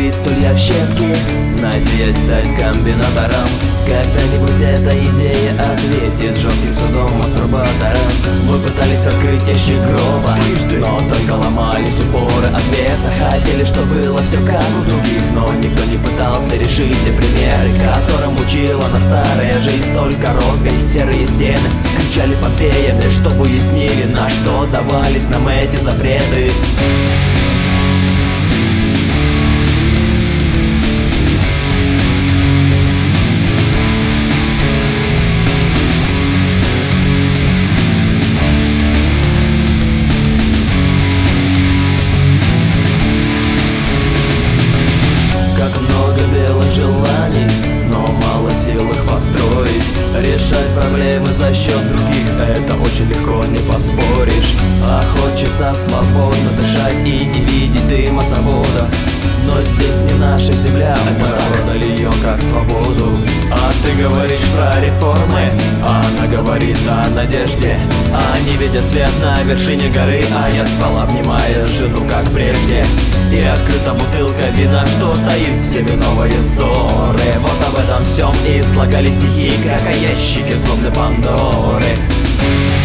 разбить стулья в щепки, надеясь стать комбинатором. Когда-нибудь эта идея ответит жестким судом мастурбатором. Мы пытались открыть ящик гроба, но только ломались упоры от веса. Хотели, что было все как у других, но никто не пытался решить те примеры, которым учила нас старая жизнь. Только розгой серые стены кричали Помпеями, чтобы уяснили, на что давались нам эти запреты. Как много белых желаний, но мало сил их построить. Решать проблемы за счет других — это очень легко, не поспоришь. А хочется свободно дышать и не видеть дыма завода. Но здесь не наша земля, мы продали ее как свободу. А ты говоришь про реформы, а она говорит о надежде. Они видят свет на вершине горы, а я спал, обнимая жену, как прежде. И открыта бутылка вина, что таит в себе новые ссоры. Вот об этом всем и слагали стихи, как о ящике злобной Пандоры.